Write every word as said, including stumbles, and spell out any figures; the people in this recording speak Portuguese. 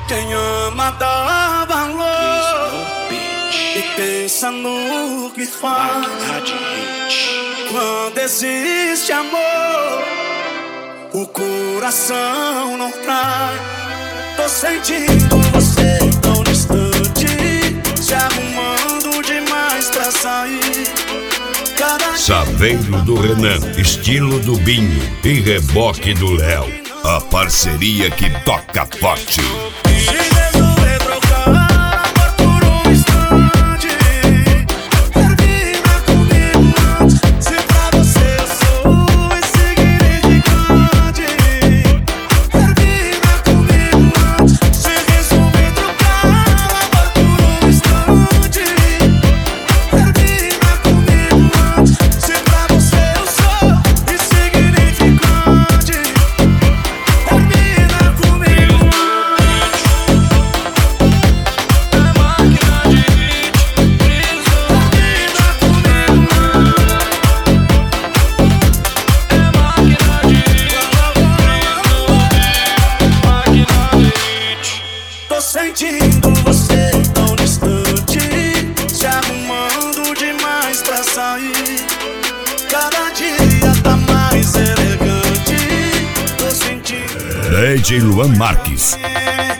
Quem ama dá valor e pensa no que faz. Quando existe amor, o coração não trai. Tô sentindo você tão distante, se arrumando demais pra sair. Saveiro do Renan, estilo do Binho e reboque do Léo. A parceria que toca forte. Sentindo você tão distante, se arrumando demais pra sair. Cada dia tá mais elegante. Tô sentindo D J Luan Marques.